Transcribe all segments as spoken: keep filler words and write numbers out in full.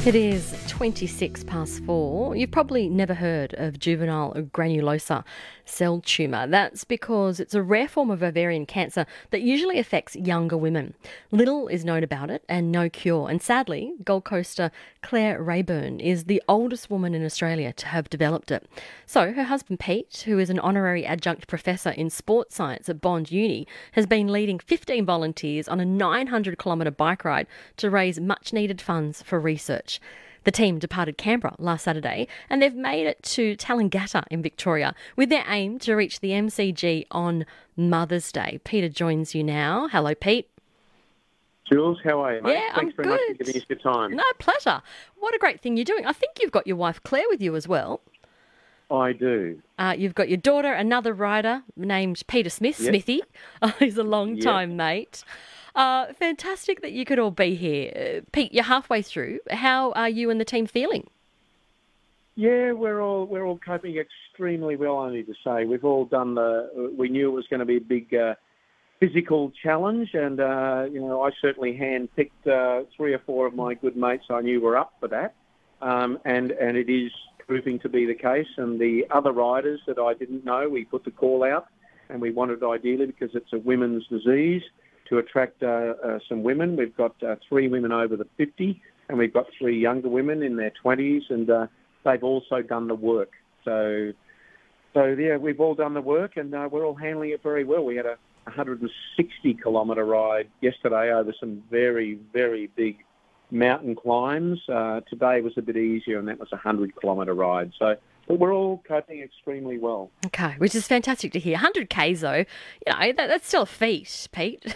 It is twenty-six past four. You've probably never heard of juvenile granulosa cell tumour. That's because it's a rare form of ovarian cancer that usually affects younger women. Little is known about it and no cure. And sadly, Gold Coaster Claire Rayburn is the oldest woman in Australia to have developed it. So her husband Pete, who is an honorary adjunct professor in sports science at Bond Uni, has been leading fifteen volunteers on a nine hundred kilometre bike ride to raise much needed funds for research. The team departed Canberra last Saturday and they've made it to Tallangatta in Victoria with their aim to reach the M C G on Mother's Day. Peter joins you now. Hello, Pete. Jules, how are you, mate? Yeah, Thanks I'm very good. much for giving us your time. No, pleasure. What a great thing you're doing. I think you've got your wife Claire with you as well. I do. Uh, you've got your daughter, another rider named Peter Smith, Yep. Smithy. Uh, he's a long-time Yep. mate. Uh, fantastic that you could all be here. Uh, Pete, you're halfway through. How are you and the team feeling? Yeah, we're all we're all coping extremely well. I need to say, we've all done the. We knew it was going to be a big uh, physical challenge, and uh, you know, I certainly handpicked uh, three or four of my good mates I knew were up for that, um, and and it is proving to be the case. And the other riders that I didn't know, we put the call out, and we wanted ideally because it's a women's disease, to attract uh, uh, some women. We've got uh, three women over the fifty, and we've got three younger women in their twenties, and uh, they've also done the work. So, so yeah, we've all done the work, and uh, we're all handling it very well. We had a one hundred sixty kilometre ride yesterday over some very, very big mountain climbs. Uh, today was a bit easier, and that was a one hundred kilometre ride. So, but we're all coping extremely well. Okay, which is fantastic to hear. one hundred kays, though, you know, that, that's still a feat, Pete.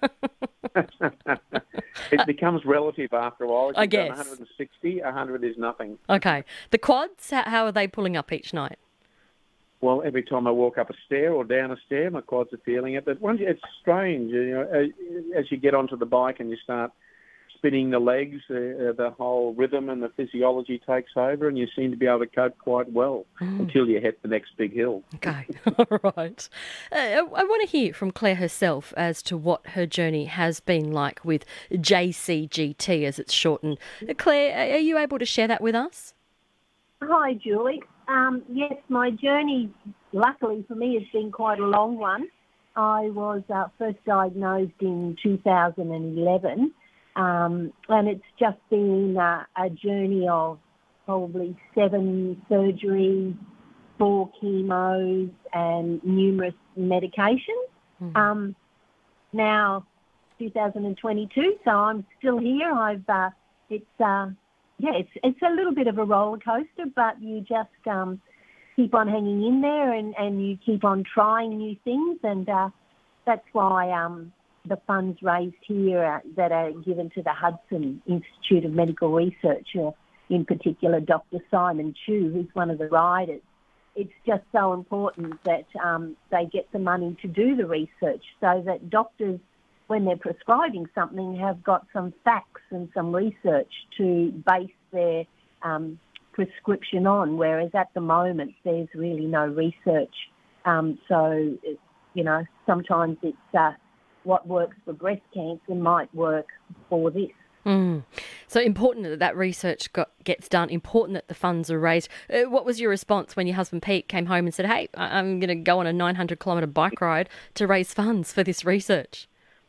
It becomes relative after a while. If I you've done guess. one hundred sixty, one hundred is nothing. Okay. The quads, how, how are they pulling up each night? Well, every time I walk up a stair or down a stair, my quads are feeling it. But once it's strange, you know, as, as you get onto the bike and you start spinning the legs, uh, the whole rhythm and the physiology takes over, and you seem to be able to cope quite well Mm. until you hit the next big hill. Okay, all right. Uh, I, I want to hear from Claire herself as to what her journey has been like with J C G T, as it's shortened. Uh, Claire, are you able to share that with us? Hi, Julie. Um, yes, my journey, luckily for me, has been quite a long one. I was uh, first diagnosed in two thousand eleven, um, and it's just been uh, a journey of probably seven surgeries, four chemos, and numerous medications. Mhm. Um, now, two thousand twenty-two, so I'm still here. I've uh, it's uh, yeah, it's it's a little bit of a roller coaster, but you just um, keep on hanging in there, and, and you keep on trying new things, and uh, that's why um, the funds raised here uh, that are given to the Hudson Institute of Medical Research, uh, in particular Doctor Simon Chu, who's one of the riders. It's just so important that um, they get the money to do the research so that doctors, when they're prescribing something, have got some facts and some research to base their um, prescription on, whereas at the moment there's really no research. Um, so, it, you know, sometimes it's uh, what works for breast cancer might work for this. Mm. So important that that research got, gets done, important that the funds are raised. Uh, what was your response when your husband Pete came home and said, hey, I- I'm going to go on a nine hundred kilometre bike ride to raise funds for this research?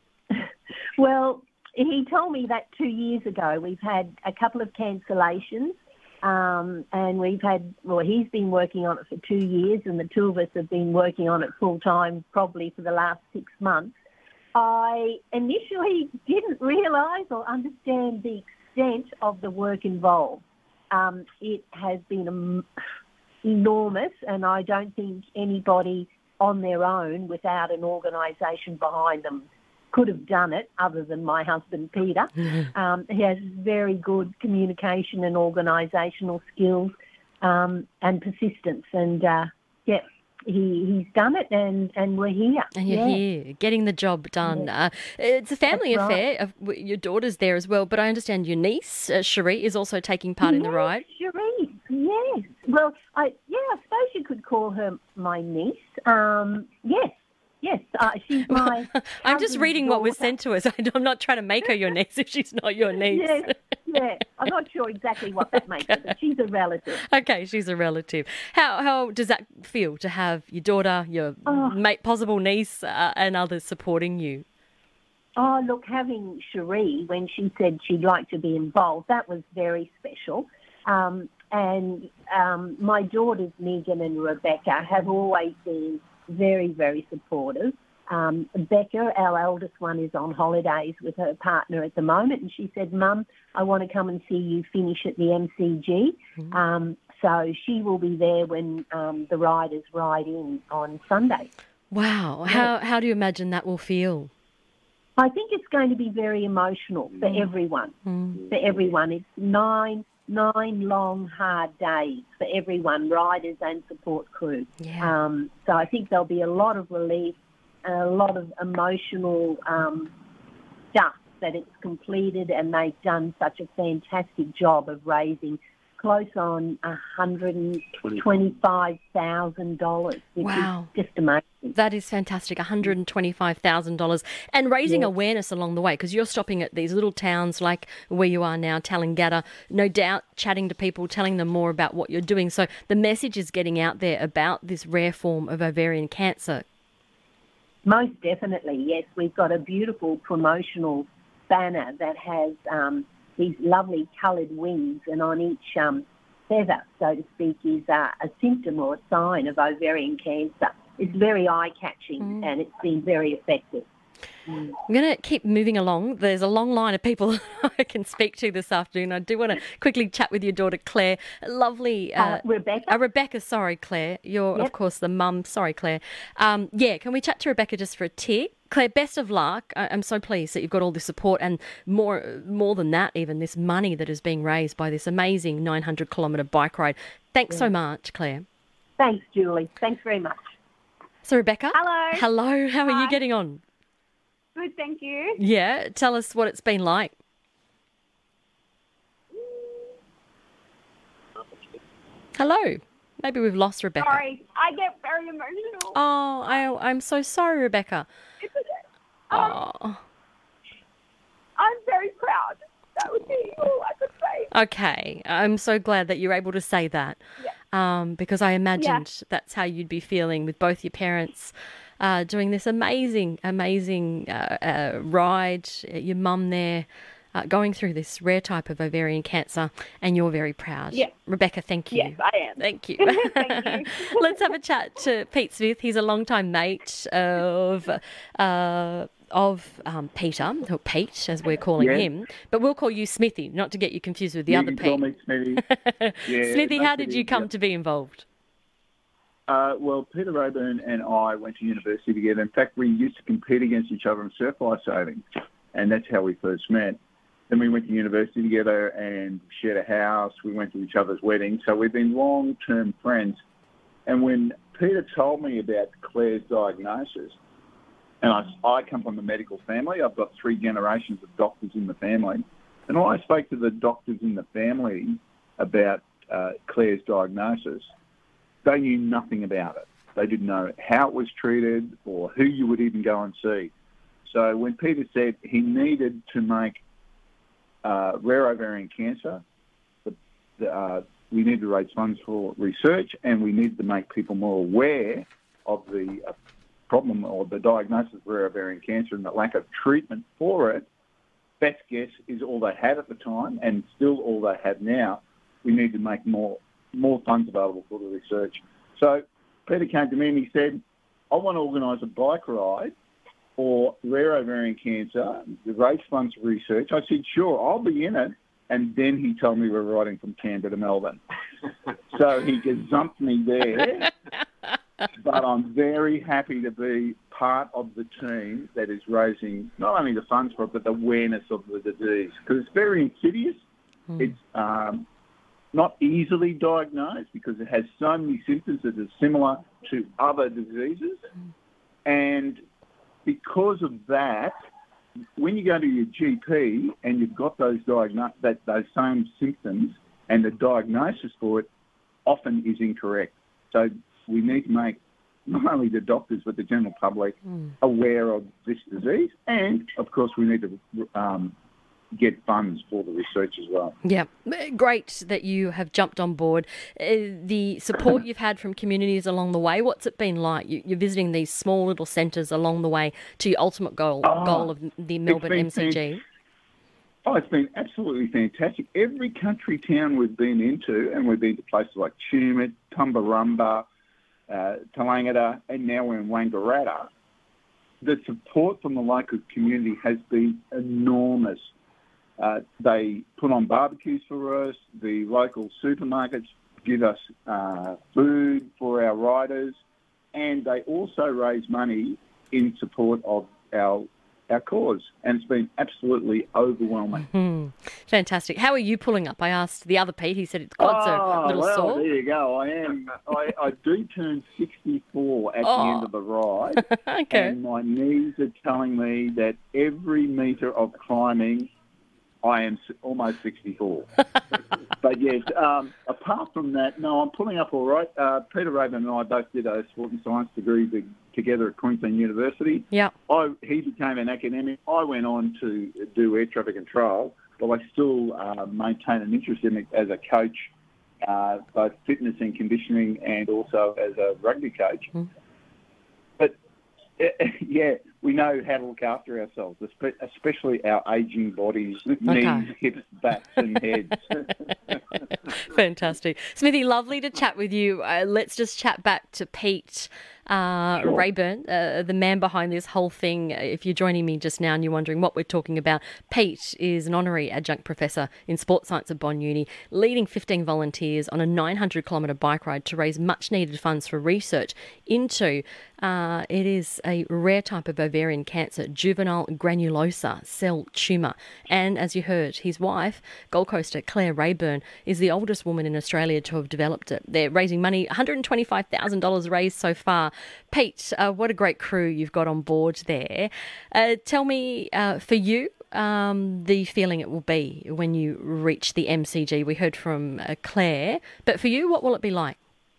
Well, he told me that two years ago. We've had a couple of cancellations, um, and we've had, well, he's been working on it for two years, and the two of us have been working on it full time probably for the last six months. I initially didn't realise or understand the extent of the work involved. Um, it has been um, enormous, and I don't think anybody on their own without an organisation behind them could have done it other than my husband, Peter. Um, he has very good communication and organisational skills um, and persistence. And, uh, yeah, he, he's done it and, and we're here. And you're yeah. here, getting the job done. Yeah. Uh, it's a family That's affair. Of, w- your daughter's there as well, but I understand your niece, uh, Cherie, is also taking part in the Yes, ride. Cherie, yes. Well, I, yeah, I suppose you could call her my niece. Um, yes, Yes, uh, she's my. I'm just reading what was sent to us. I'm not trying to make her your niece if she's not your niece. Yes, yeah. I'm not sure exactly what that makes her, but she's a relative. Okay, she's a relative. How how does that feel to have your daughter, your Oh. mate, possible niece, uh, and others supporting you? Oh, look, having Cherie, when she said she'd like to be involved, that was very special. Um, and um, my daughters, Megan and Rebecca, have always been very, very supportive. Um, Becca, our eldest one, is on holidays with her partner at the moment, and she said, Mum, I want to come and see you finish at the M C G. Mm-hmm. Um, so she will be there when um, the riders ride in on Sunday. Wow. How, how do you imagine that will feel? I think it's going to be very emotional for mm. everyone. Mm. For everyone. It's nine nine long, hard days for everyone, riders and support crew. Yeah. Um, so I think there'll be a lot of relief, a lot of emotional um, stuff that it's completed, and they've done such a fantastic job of raising close on one hundred twenty-five thousand dollars, which wow. is just amazing. That is fantastic, one hundred twenty-five thousand dollars. And raising yeah. awareness along the way, because you're stopping at these little towns like where you are now, Tallangatta, no doubt chatting to people, telling them more about what you're doing. So the message is getting out there about this rare form of ovarian cancer. Most definitely, yes. We've got a beautiful promotional banner that has um, these lovely coloured wings, and on each um, feather, so to speak, is uh, a symptom or a sign of ovarian cancer. It's very eye-catching mm. and it's been very effective. Mm. I'm going to keep moving along. There's a long line of people I can speak to this afternoon. I do want to quickly chat with your daughter, Claire. Lovely. Uh, uh, Rebecca? Uh, Rebecca, sorry, Claire. You're, yep. of course, the mum. Sorry, Claire. Um, yeah, can we chat to Rebecca just for a tick? Claire, best of luck. I- I'm so pleased that you've got all this support, and more more than that, even this money that is being raised by this amazing nine hundred kilometre bike ride. Thanks yeah. so much, Claire. Thanks, Julie. Thanks very much. So, Rebecca. Hello. Hello. How Hi. are you getting on? Good, thank you. Yeah. Tell us what it's been like. Hello. Maybe we've lost Rebecca. Sorry, I get very emotional. Oh, I, I'm so sorry, Rebecca. It's okay. Um, oh. I'm very proud. That would be all I could say. Okay. I'm so glad that you're able to say that. Yeah. Um, because I imagined yeah. that's how you'd be feeling with both your parents uh, doing this amazing, amazing uh, uh, ride, your mum there uh, going through this rare type of ovarian cancer, and you're very proud. Yeah. Rebecca, thank you. Yes, I am. Thank you. Thank you. Let's have a chat to Pete Smith. He's a longtime mate of... Uh, of um, Peter, or Pete, as we're calling yeah. him, but we'll call you Smithy, not to get you confused with the you other can Pete. Call me Smithy. Yeah, Smithy, no how did Smithy, you come yep. to be involved? Uh, well, Peter Rayburn and I went to university together. In fact, we used to compete against each other in surf lifesaving, and that's how we first met. Then we went to university together and shared a house. We went to each other's weddings, so we've been long-term friends. And when Peter told me about Claire's diagnosis, and I, I come from a medical family. I've got three generations of doctors in the family. And when I spoke to the doctors in the family about uh, Claire's diagnosis, they knew nothing about it. They didn't know how it was treated or who you would even go and see. So when Peter said he needed to make uh, rare ovarian cancer, the, the, uh, we need to raise funds for research, and we need to make people more aware of the uh, problem or the diagnosis of rare ovarian cancer and the lack of treatment for it, best guess is all they had at the time and still all they have now. We need to make more more funds available for the research. So Peter came to me and he said, I want to organise a bike ride for rare ovarian cancer, to raise funds for research. I said, sure, I'll be in it. And then he told me we're riding from Canberra to Melbourne. So he gazumped me there. But I'm very happy to be part of the team that is raising not only the funds for it, but the awareness of the disease. Because it's very insidious. Mm. It's um, not easily diagnosed because it has so many symptoms that are similar to other diseases. Mm. And because of that, when you go to your G P and you've got those, diagno- that, those same symptoms and the diagnosis for it often is incorrect. So we need to make not only the doctors but the general public Mm. aware of this disease. And, of course, we need to um, get funds for the research as well. Yeah, great that you have jumped on board. Uh, the support you've had from communities along the way, what's it been like? You, you're visiting these small little centres along the way to your ultimate goal, Oh, goal of the Melbourne been M C G. Oh, it's been absolutely fantastic. Every country town we've been into, and we've been to places like Tumut, Tumbarumba, uh, Talangata, and now we're in Wangaratta, the support from the local community has been enormous. Uh, they put on barbecues for us. The local supermarkets give us uh, food for our riders, and they also raise money in support of our our cause, and it's been absolutely overwhelming. Hmm. Fantastic. How are you pulling up? I asked the other Pete. He said his quads oh, are a little well, sore. there you go. I am. I, I do turn sixty-four at Oh. the end of the ride, Okay. and my knees are telling me that every metre of climbing, I am s- almost sixty-four. But yes, um, apart from that, no, I'm pulling up all right. Uh, Peter Rayburn and I both did a sport and science degree be- together at Queensland University. Yeah. I, he became an academic. I went on to do air traffic control, but I still uh, maintain an interest in it as a coach, uh, both fitness and conditioning, and also as a rugby coach. Mm. But yeah, we know how to look after ourselves, espe- especially our ageing bodies, knees, hips, backs, and heads. Fantastic. Smithy, lovely to chat with you. Uh, let's just chat back to Pete uh, Sure. Rayburn, uh, the man behind this whole thing. If you're joining me just now and you're wondering what we're talking about, Pete is an honorary adjunct professor in sports science at Bond Uni, leading fifteen volunteers on a nine hundred kilometre bike ride to raise much needed funds for research into, uh, it is a rare type of ovarian cancer, juvenile granulosa cell tumour. And as you heard, his wife, Gold Coaster Claire Rayburn, is the oldest woman in Australia to have developed it. They're raising money, one hundred twenty-five thousand dollars raised so far. Pete, uh, what a great crew you've got on board there. Uh, tell me, uh, for you, um, the feeling it will be when you reach the M C G. We heard from uh, Claire, but for you, what will it be like?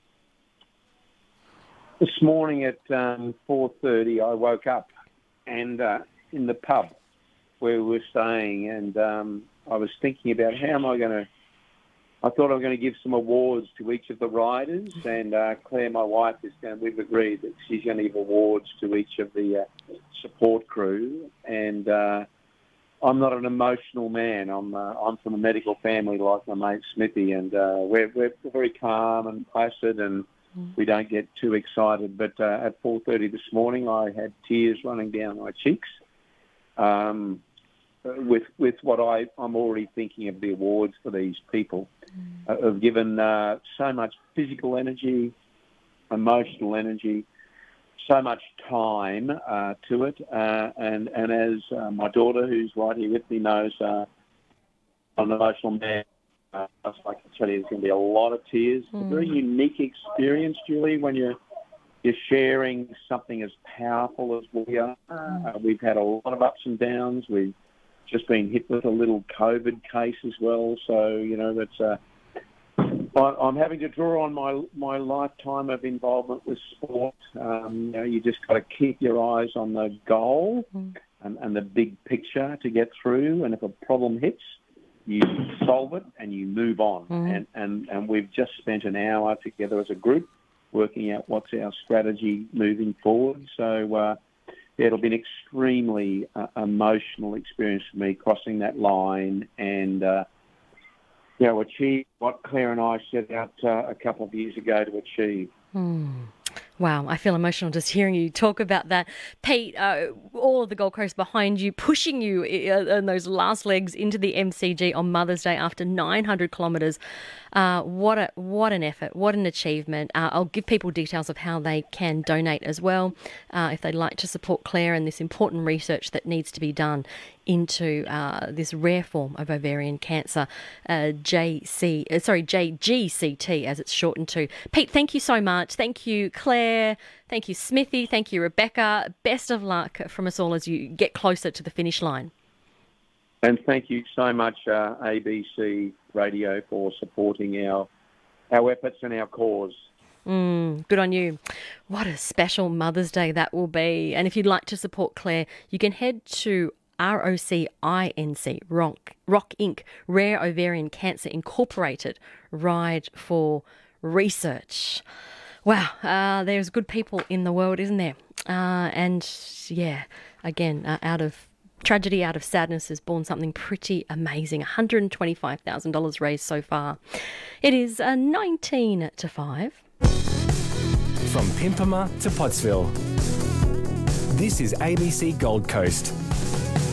This morning at um, four thirty, I woke up and uh, in the pub where we were staying, and um, I was thinking about how am I going to. I thought I was going to give some awards to each of the riders, and uh, Claire, my wife, is going. We've agreed that she's going to give awards to each of the uh, support crew, and uh, I'm not an emotional man. I'm uh, I'm from a medical family like my mate Smithy, and uh, we're we're very calm and placid, and we don't get too excited. But uh, at four thirty this morning, I had tears running down my cheeks. Um, with with what I, I'm already thinking of the awards for these people. Mm. Uh, have given uh, so much physical energy, emotional energy, so much time uh, to it. Uh, and, and as uh, my daughter, who's right here with me, knows, uh, I'm an emotional man. Uh, I can tell you there's going to be a lot of tears. Mm. A very unique experience, Julie, when you're, you're sharing something as powerful as we are. Mm. Uh, we've had a lot of ups and downs. We've just been hit with a little COVID case as well. So, you know, that's uh, I, I'm having to draw on my my lifetime of involvement with sport. Um, you know, you just got to keep your eyes on the goal mm. and, and the big picture to get through. And if a problem hits, you solve it and you move on. Mm. And, and, and we've just spent an hour together as a group working out what's our strategy moving forward. So, uh, it'll be an extremely uh, emotional experience for me crossing that line and, uh, you know, achieve what Claire and I set out uh, a couple of years ago to achieve. Mm. Wow, I feel emotional just hearing you talk about that. Pete, uh, all of the Gold Coast behind you, pushing you in those last legs into the M C G on Mother's Day after nine hundred kilometres. Uh, what a what an effort, what an achievement. Uh, I'll give people details of how they can donate as well uh, if they'd like to support Claire and this important research that needs to be done into uh, this rare form of ovarian cancer, uh, J C, uh, sorry, J G C T as it's shortened to. Pete, thank you so much. Thank you, Claire. Thank you, Smithy. Thank you, Rebecca. Best of luck from us all as you get closer to the finish line. And thank you so much, uh, A B C Radio, for supporting our our efforts and our cause. Mm, good on you. What a special Mother's Day that will be. And if you'd like to support Claire, you can head to R O C I N C, Rock, Rock Incorporated, Rare Ovarian Cancer Incorporated, Ride for Research. Wow, uh, there's good people in the world, isn't there? Uh, and yeah, again, uh, out of tragedy, out of sadness is born something pretty amazing. one hundred twenty-five thousand dollars raised so far. It is uh, nineteen to five. From Pimpama to Pottsville, this is A B C Gold Coast.